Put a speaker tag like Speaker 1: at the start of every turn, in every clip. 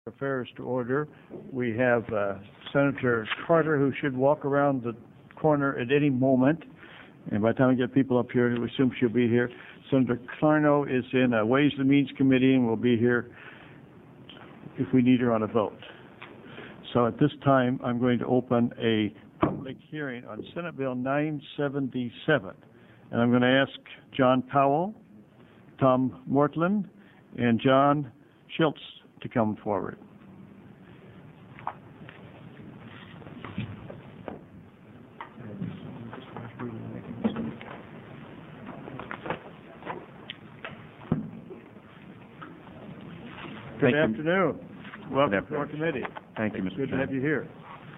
Speaker 1: Affairs to order. We have Senator Carter, who should walk around the corner at any moment. And by the time we get people up here, we assume she'll be here. Senator Clarno is in a Ways and Means Committee and will be here if we need her on a vote. So at this time, I'm going to open a public hearing on Senate Bill 977. And I'm going to ask John Powell, Tom Mortland, and John Schiltz to come forward. Good afternoon. Welcome to our committee.
Speaker 2: Thank you, Mr.
Speaker 1: Good to have you here.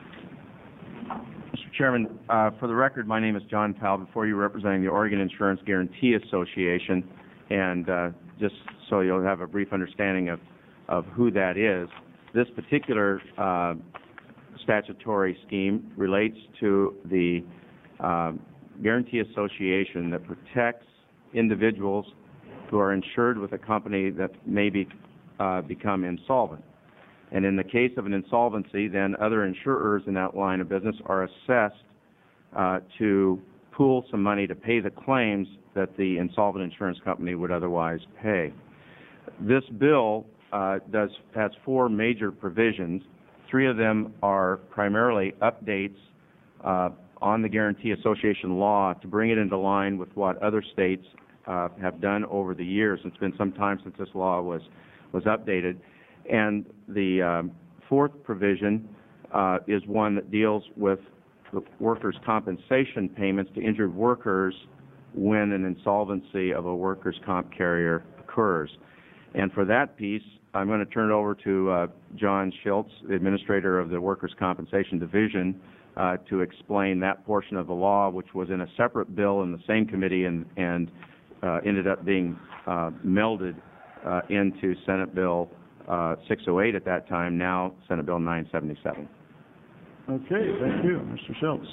Speaker 2: Mr. Chairman, for the record, my name is John Powell, before you representing the Oregon Insurance Guarantee Association, and just so you'll have a brief understanding of who that is, this particular statutory scheme relates to the Guarantee Association that protects individuals who are insured with a company that may become insolvent. And in the case of an insolvency, then other insurers in that line of business are assessed to pool some money to pay the claims that the insolvent insurance company would otherwise pay. This bill has four major provisions. Three of them are primarily updates on the Guarantee Association law to bring it into line with what other states have done over the years. It's been some time since this law was updated. And the fourth provision is one that deals with the workers' compensation payments to injured workers when an insolvency of a workers' comp carrier occurs. And for that piece, I'm going to turn it over to John Schiltz, the administrator of the Workers' Compensation Division, to explain that portion of the law, which was in a separate bill in the same committee and ended up being melded into Senate Bill 608 at that time, now Senate Bill 977.
Speaker 1: Okay, thank you. Mr. Schiltz.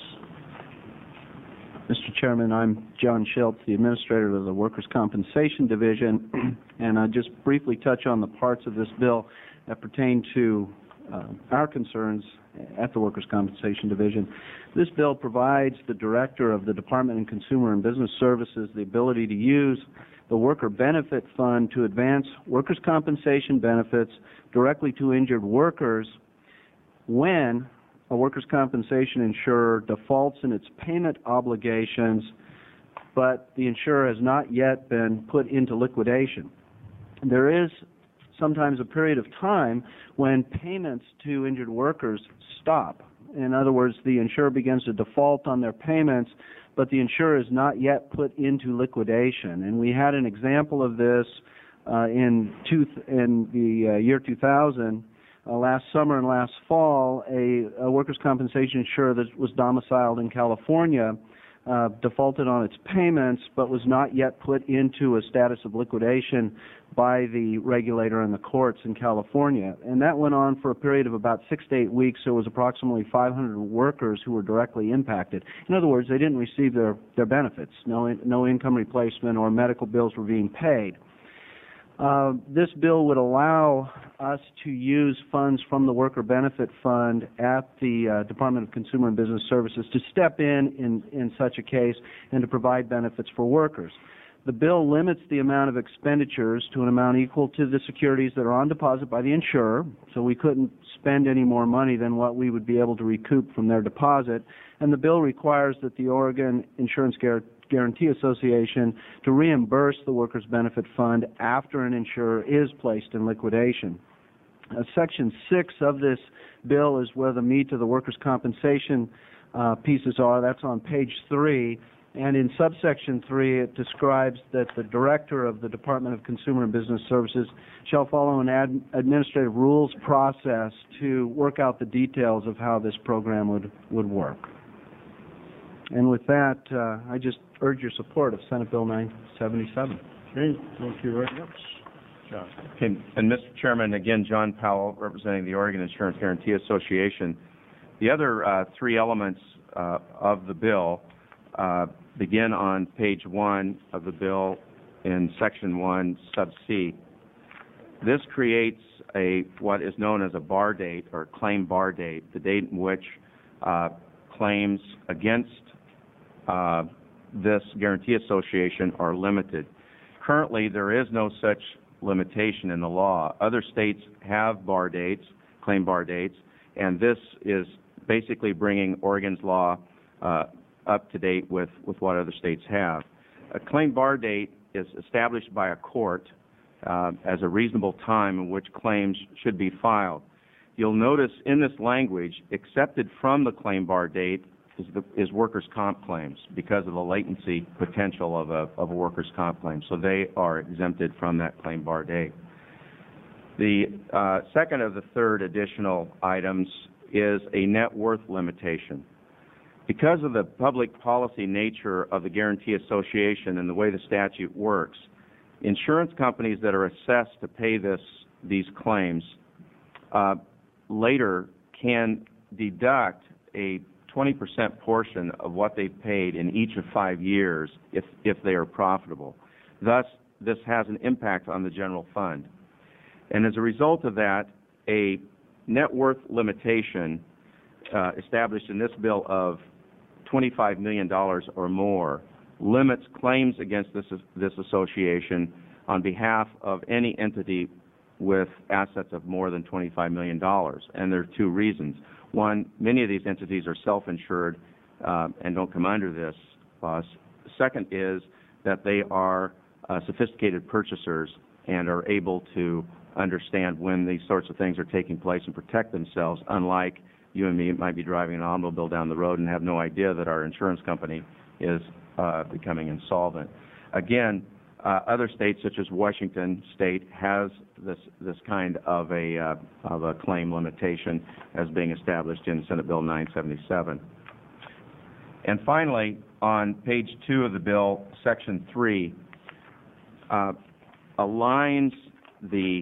Speaker 3: Mr. Chairman, I'm John Schiltz, the administrator of the Workers' Compensation Division, and I'll just briefly touch on the parts of this bill that pertain to our concerns at the Workers' Compensation Division. This bill provides the director of the Department of Consumer and Business Services the ability to use the Worker Benefit Fund to advance workers' compensation benefits directly to injured workers when a workers' compensation insurer defaults in its payment obligations, but the insurer has not yet been put into liquidation. There is sometimes a period of time when payments to injured workers stop. In other words, the insurer begins to default on their payments, but the insurer is not yet put into liquidation. And we had an example of this in the year 2000. Last summer and last fall, a workers' compensation insurer that was domiciled in California defaulted on its payments, but was not yet put into a status of liquidation by the regulator and the courts in California. And that went on for a period of about 6 to 8 weeks, so it was approximately 500 workers who were directly impacted. In other words, they didn't receive their benefits. No income replacement or medical bills were being paid. This bill would allow us to use funds from the Worker Benefit Fund at the Department of Consumer and Business Services to step in such a case and to provide benefits for workers. The bill limits the amount of expenditures to an amount equal to the securities that are on deposit by the insurer, so we couldn't spend any more money than what we would be able to recoup from their deposit. And the bill requires that the Oregon Insurance Guarantee Association to reimburse the Workers' Benefit Fund after an insurer is placed in liquidation. Section 6 of this bill is where the meat of the workers' compensation pieces are. That's on page 3. And in subsection 3, it describes that the director of the Department of Consumer and Business Services shall follow an administrative rules process to work out the details of how this program would work. And with that, I just urge your support of Senate Bill 977.
Speaker 1: Okay, thank you very much. John.
Speaker 2: Okay, and Mr. Chairman, again, John Powell, representing the Oregon Insurance Guarantee Association. The other three elements of the bill begin on page 1 of the bill in section 1, sub C. This creates what is known as a bar date or claim bar date, the date in which claims against this guarantee association are limited. Currently, there is no such limitation in the law. Other states have bar dates, claim bar dates, and this is basically bringing Oregon's law up to date with what other states have. A claim bar date is established by a court as a reasonable time in which claims should be filed. You'll notice in this language, accepted from the claim bar date is workers' comp claims because of the latency potential of a workers' comp claim. So they are exempted from that claim bar date. The second of the third additional items is a net worth limitation. Because of the public policy nature of the Guarantee Association and the way the statute works, insurance companies that are assessed to pay these claims later can deduct a 20% portion of what they've paid in each of 5 years if they are profitable. Thus, this has an impact on the general fund. And as a result of that, a net worth limitation established in this bill of $25 million or more limits claims against this association on behalf of any entity with assets of more than $25 million. And there are two reasons. One, many of these entities are self-insured and don't come under this clause. Second is that they are sophisticated purchasers and are able to understand when these sorts of things are taking place and protect themselves, unlike you and me might be driving an automobile down the road and have no idea that our insurance company is becoming insolvent. Again, other states such as Washington State has this kind of a claim limitation as being established in Senate Bill 977. And finally, on page 2 of the bill, Section 3 aligns the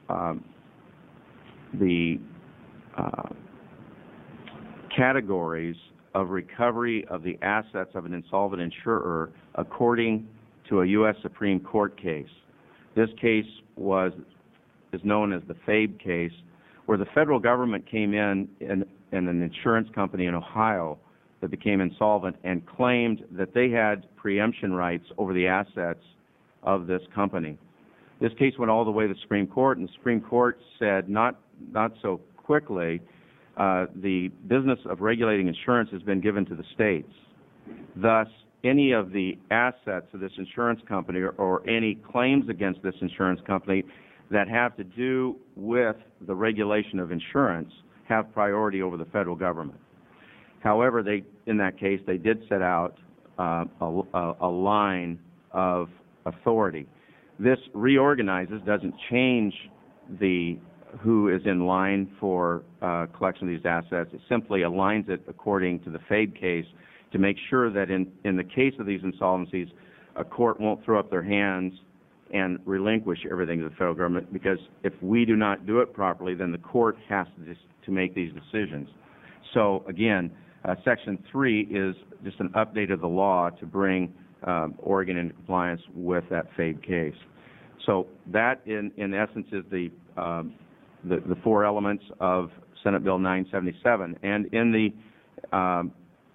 Speaker 2: categories of recovery of the assets of an insolvent insurer according to a U.S. Supreme Court case. This case is known as the FABE case, where the federal government came in an insurance company in Ohio that became insolvent and claimed that they had preemption rights over the assets of this company. This case went all the way to the Supreme Court, and the Supreme Court said not so quickly, the business of regulating insurance has been given to the states. Thus, any of the assets of this insurance company or any claims against this insurance company that have to do with the regulation of insurance have priority over the federal government. However, in that case, they did set out a line of authority. This reorganizes, doesn't change who is in line for collection of these assets. It simply aligns it according to the FABE case to make sure that in the case of these insolvencies, a court won't throw up their hands and relinquish everything to the federal government, because if we do not do it properly, then the court has to make these decisions. So again, Section 3 is just an update of the law to bring Oregon into compliance with that FABE case. So that, in essence, is the four elements of Senate Bill 977. And in the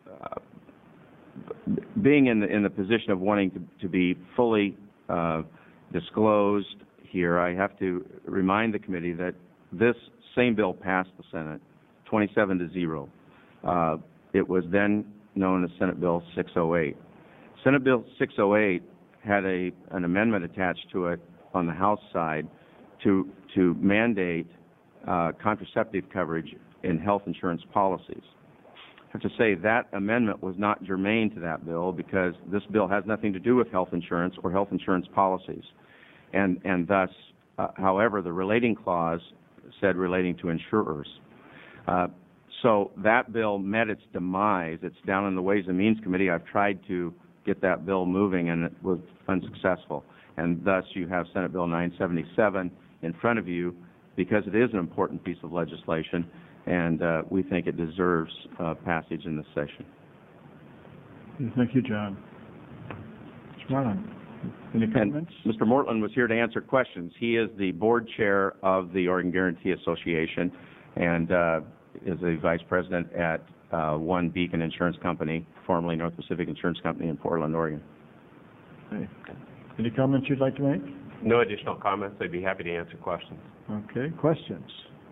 Speaker 2: being in the position of wanting to be fully disclosed here, I have to remind the committee that this same bill passed the Senate 27-0. It was then known as Senate Bill 608. Senate Bill 608 had an amendment attached to it on the House side to mandate contraceptive coverage in health insurance policies. I have to say that amendment was not germane to that bill, because this bill has nothing to do with health insurance or health insurance policies. And thus, however, the relating clause said relating to insurers. So that bill met its demise. It's down in the Ways and Means Committee. I've tried to get that bill moving, and it was unsuccessful. And thus, you have Senate Bill 977 in front of you, because it is an important piece of legislation, and we think it deserves passage in this session.
Speaker 1: Thank you, John. Mr. Marlin. Any
Speaker 2: And
Speaker 1: comments?
Speaker 2: Mr. Mortland was here to answer questions. He is the board chair of the Oregon Guarantee Association and is a vice president at One Beacon Insurance Company, formerly North Pacific Insurance Company in Portland, Oregon.
Speaker 1: Okay. Any comments you'd like to make?
Speaker 4: No additional comments. I'd be happy to answer questions.
Speaker 1: Okay, questions?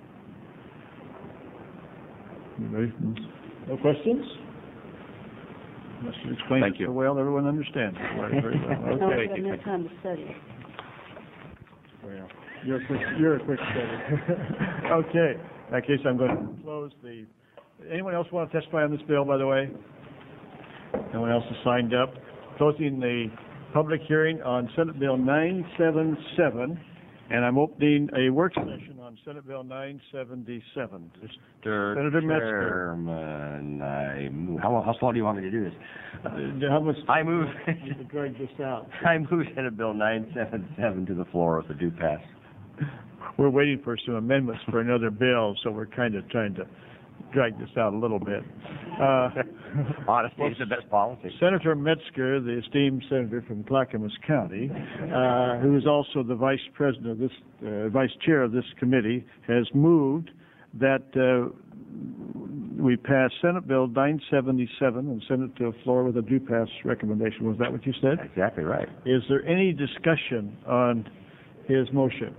Speaker 1: Anybody? No questions? Unless you explain
Speaker 2: Thank
Speaker 1: it
Speaker 2: you.
Speaker 1: so well, everyone understands it very well.
Speaker 5: No,
Speaker 1: Okay.
Speaker 5: but I'm not trying to study.
Speaker 1: Well, you're a quick study. Okay, in that case, I'm going to close the, anyone else want to testify on this bill, by the way? No one else has signed up. Closing the public hearing on Senate Bill 977, and I'm opening a work session on Senate Bill 977. Senator Metzger.
Speaker 6: Chairman, how slow do you want me to do this?
Speaker 1: How much
Speaker 6: I move,
Speaker 1: you can drag this out?
Speaker 6: I move Senate Bill 977 to the floor with a due pass.
Speaker 1: We're waiting for some amendments for another bill, so we're kind of trying to drag this out a little bit.
Speaker 6: Honesty is the best policy.
Speaker 1: Senator Metzger, the esteemed senator from Clackamas County, who is also the vice president of this, vice chair of this committee, has moved that we pass Senate Bill 977 and send it to the floor with a due pass recommendation. Was that what you said?
Speaker 6: Exactly right.
Speaker 1: Is there any discussion on his motion?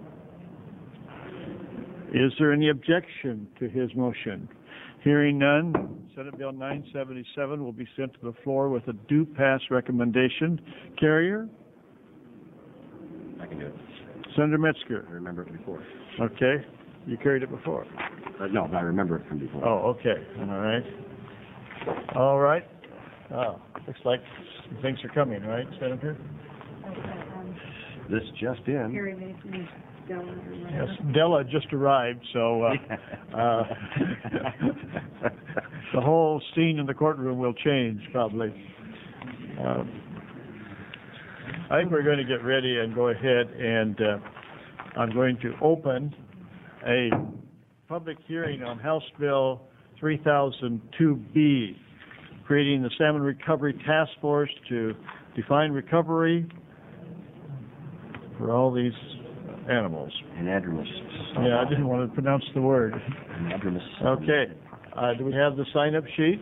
Speaker 1: Is there any objection to his motion? Hearing none, Senate Bill 977 will be sent to the floor with a due pass recommendation. Carrier?
Speaker 6: I can do it.
Speaker 1: Senator Metzger?
Speaker 6: I remember it before.
Speaker 1: Okay. You carried it before?
Speaker 6: No, but I remember it from before.
Speaker 1: Oh, okay. All right. All right. Oh, looks like things are coming, right, Senator?
Speaker 6: This just in.
Speaker 5: Harry Mason, Della.
Speaker 1: Yes, Della just arrived, so the whole scene in the courtroom will change, probably. I think we're going to get ready and go ahead, and I'm going to open a public hearing on House Bill 3002B, creating the Salmon Recovery Task Force to define recovery for all these animals.
Speaker 6: Anadromous.
Speaker 1: Yeah, I didn't want to pronounce the word.
Speaker 6: Anadromous.
Speaker 1: Okay. Do we have the sign-up sheet?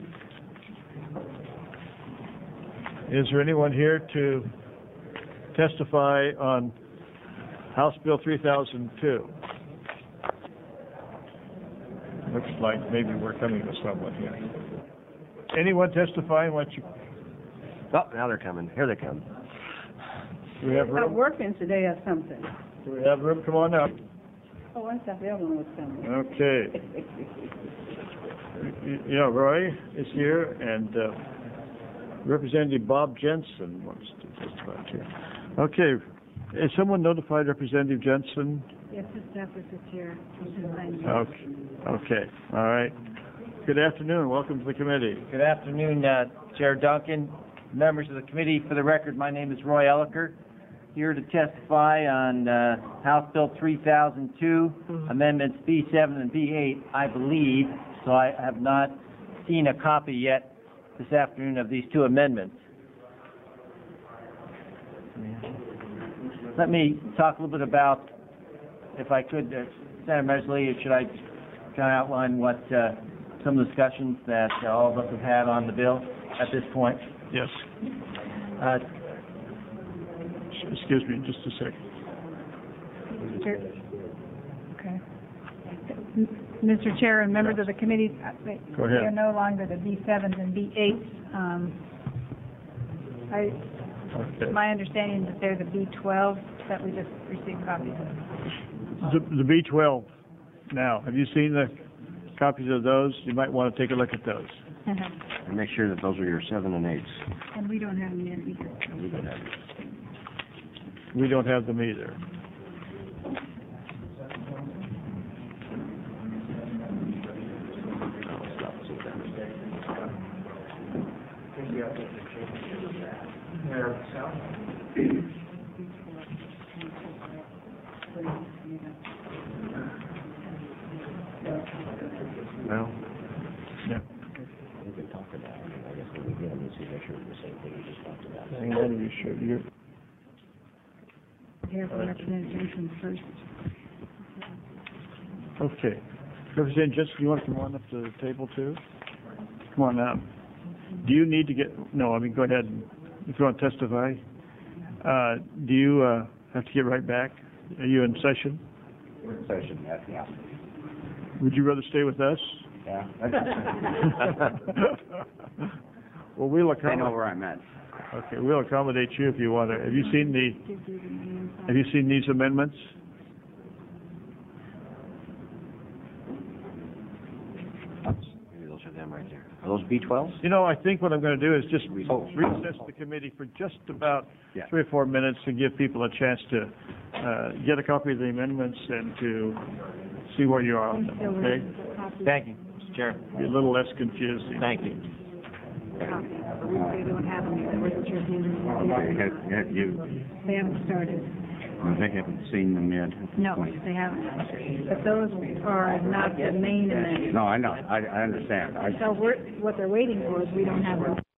Speaker 1: Is there anyone here to testify on House Bill 3002? Looks like maybe we're coming to someone here. Anyone testifying? What you?
Speaker 6: Oh, now they're coming. Here they come.
Speaker 1: Do we have
Speaker 5: I'm
Speaker 1: room?
Speaker 5: working today or something.
Speaker 1: Do we have room? Come on up.
Speaker 5: Oh, I thought the other one was coming.
Speaker 1: Okay. Yeah, Roy is here, and Representative Bob Jensen wants to testify too. Okay. Has someone notified Representative Jensen?
Speaker 5: Yes, it's after the chair.
Speaker 1: Okay. Okay. All right. Good afternoon. Welcome to the committee.
Speaker 7: Good afternoon, Chair Duncan, members of the committee. For the record, my name is Roy Elliker, here to testify on House Bill 3002, Amendments B7 and B8, I believe, so I have not seen a copy yet this afternoon of these two amendments. Let me talk a little bit about, if I could, Senator Metzger, should I kind of outline what some of the discussions that all of us have had on the bill at this point?
Speaker 1: Yes. Excuse me, just a second.
Speaker 8: Okay. Mr. Chair and members of the committee,
Speaker 1: Go ahead.
Speaker 8: they are no longer the B7s and B8s.
Speaker 1: Okay.
Speaker 8: My understanding is that they're the B12s that we just received copies of.
Speaker 1: The B12 now. Have you seen the copies of those? You might want to take a look at those.
Speaker 6: And make sure that those are your 7 and 8s.
Speaker 8: And we don't have them yet either.
Speaker 6: We don't have it.
Speaker 1: We don't have them either.
Speaker 6: Well,
Speaker 1: Yeah.
Speaker 6: we can talk about it. I guess when we get them, we see make sure it's the same thing we just talked about.
Speaker 1: Hang on, you should.
Speaker 5: have the representation first.
Speaker 1: Okay. Representative Jensen, you want to come on up to the table too? Come on out. Do you need to go ahead if you want to testify. Do you have to get right back? Are you in session?
Speaker 6: Session, yeah.
Speaker 1: Would you rather stay with us?
Speaker 6: Yeah.
Speaker 1: Well, we'll
Speaker 6: I know
Speaker 1: accommodate.
Speaker 6: where I'm at.
Speaker 1: Okay, we'll accommodate you if you want to. Have you seen these amendments?
Speaker 6: Maybe those are them right there. Are those B-12s?
Speaker 1: You know, I think what I'm going to do is just
Speaker 6: Oh.
Speaker 1: recess the committee for just about
Speaker 6: Yeah.
Speaker 1: 3 or 4 minutes to give people a chance to get a copy of the amendments and to see where you are on them, okay?
Speaker 7: Thank you, Mr. Chair.
Speaker 1: Be a little less confusing.
Speaker 7: Thank you.
Speaker 5: They don't have them yet. Where's your hand? They haven't started.
Speaker 6: They haven't seen them yet.
Speaker 5: No, they haven't. But those are not the main amendments.
Speaker 6: No, I know. I understand.
Speaker 5: So what they're waiting for is we don't have them.